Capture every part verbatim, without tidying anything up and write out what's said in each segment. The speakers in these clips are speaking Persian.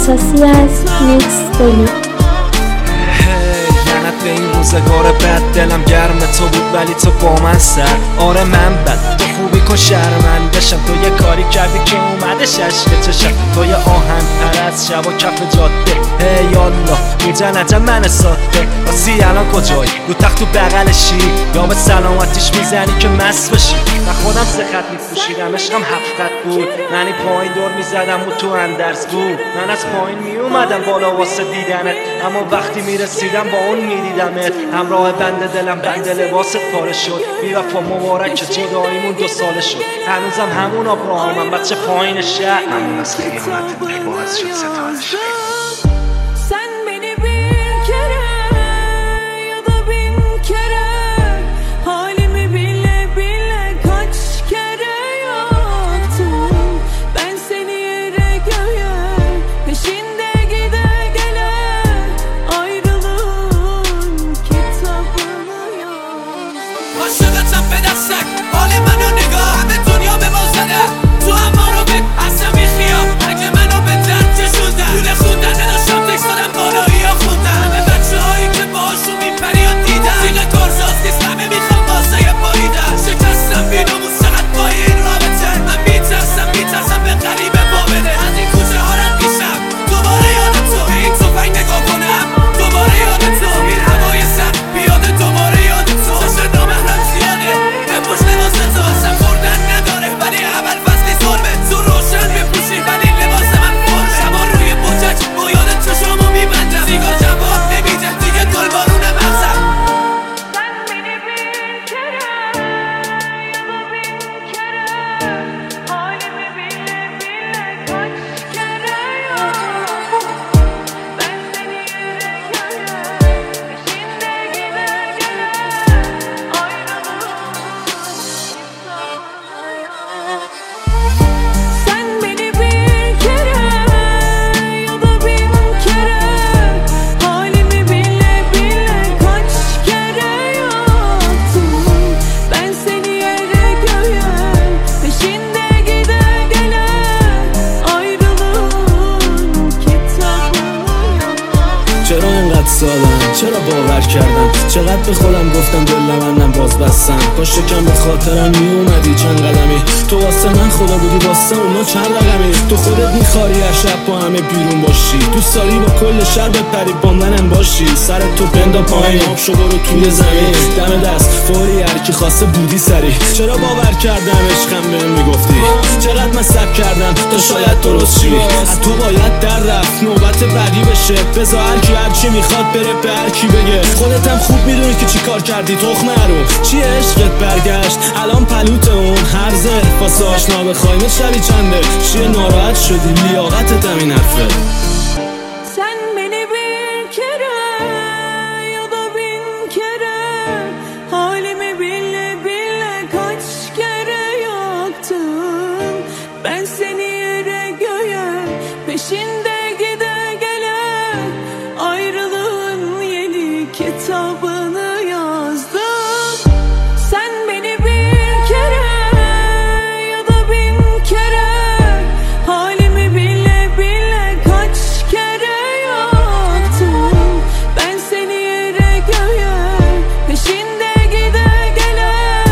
اساسی از نیکس دلی. به این روزگار بد دلم گرم تو بود ولی تو با من سر. آره من بد تو خوبی کن شرمندشم. تو یه کاری کردی که اومده ششک چشم. تو یه آهن پرست شب و کف جاده. هی یالله اینجا نجم من ساده. واسی الان کجایی؟ رو تخت تو بغلشی یا به سلامتیش میزنی که مست بشی؟ من خودم سه خط میپوشیدم عشقم هفت خط بود. منی پایین دور میزدم و تو اندرز بود. من از پایین میومدم بالا واسه دیدنت، اما وقتی میرسیدم با اون میدیدمت. همراه بند دلم بند لباست پاره شد. بی‌وفا مبارک که جداییمون دو ساله شد. هنوزم همون ابراهامم بچه پایین شهر. همون از خیانت باعث شد ستاره شد. عاشقتم به دستک حال منو نگاه همه دنیا به ما زده. تو هم ما رو به اصلا میخیام اگه منو به درد کشوندن. دونه خوندن نداشتم تکس دادم بالایی ها خوندن. همه بچه هایی که باشون میپری ها دیدن. دیگه کارزاست نیست همه میخوام بازه باییدن. شکستم بینامون سقط با این رابطه. من میترسم میترسم به غریبه با بده. از این کوچه ها رد میشم دوباره یاد تو. به این توفنگ نگاه کنم دوباره یاد تو. این هوای سر بیاده دوباره یاد تو. سشن نامحرم زیاده به پشت لباس تو. اصلا خوردن نداره ولی اول فصلی ظلمه. تو روشن میپوشی ولی لباس من فرمه. شبا روی بوجج با یاد چشامو میبندم. سیگار جواب نمیده دیگه گل بارونه مغزم. چرا اینقدر سادم؟ چرا باور کردم؟ چقدر به خودم گفتم دل نبندم باز بستم. کاش کم به خاطرم میومدی چند قدمی. تو واسه من خدا بودی واسه اونا چند رقمی. تو خودت میخواری هر شب با همه بیرون باشی. دوست داری با کل شهر بپری با منم باشی. سر تو بندا پایین آب شو برو توی زمین. دم دست فوری هر کی خواسته بودی سری. چرا باور کردم عشقم بهم میگفتی؟ چقدر من صبر کردم تا شاید درست شی. از تو باید در رفت نوبت بعدی بشه. بذار هر کی هر چی میخواد بره به هر کی بگه. خودت هم خوب میدونی که چی کار کردی تخم نرو. چی عشقت برگشت الان پلوت اون هرزه. واسه آشنا بخوایم شبی چنده. چیه ناراحت شدی لیاقتت هم این حرفه. Sen beni bir kere ya da bin kere halimi bile bile kaç kere yaktım. Ben seni yere göğe peşinde gide gele ayrılığın yeni kitabını yazdım. Sen beni bir kere ya da bin kere halimi bile bile kaç kere yaktım. Ben seni yere göğe peşinde gide gele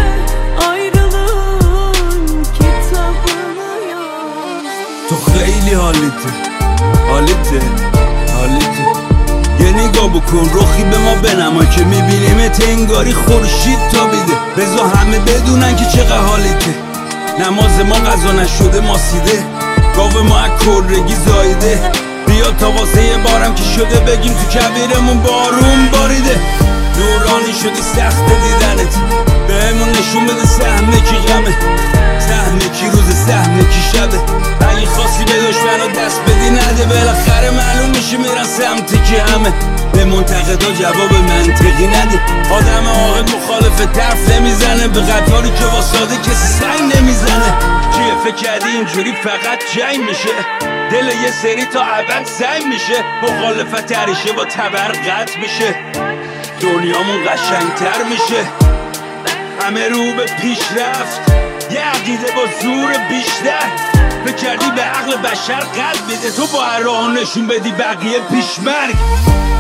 ayrılığın kitabını yazdım. تو خیلی حالیته حالیته حالیته یه نگاه بکن رخی به ما بنما که میبینیمت انگاری خورشید تابیده. بذار همه بدونن که چقدر حالیته. نماز ما قضا نشده ماسیده. گاو ما از کرگی زایده. بیا تا واسه یه بارم که شده بگیم تو کبیرمون بارون باریده. نورانی شدی سخت دیدنت. بهمون نشون بده سهمه کی غمه. سهمه کی روز سهمه کی شبه. اگه خواستی به دشمنو دست بدی نده. بالاخره معلوم میشه میرن سمت که همه. به منتقدا جواب منطقی نده. آدم عاقل مخالف طرف نمیزنه. به قطاری که واساده کسی سنگ نمیزنه. چیه فکر کردی اینجوری فقط جنگ میشه؟ دل یه سری تا ابد سنگ میشه. مخالفت تریشه با تبر قطع میشه. دنیامون قشنگتر میشه. همه رو به پیشرفت یه عقیده با زور بیشتر فکر کردی به عقل بشر قلب بده تو با هر راه نشون بدی بقیه پیشمرگ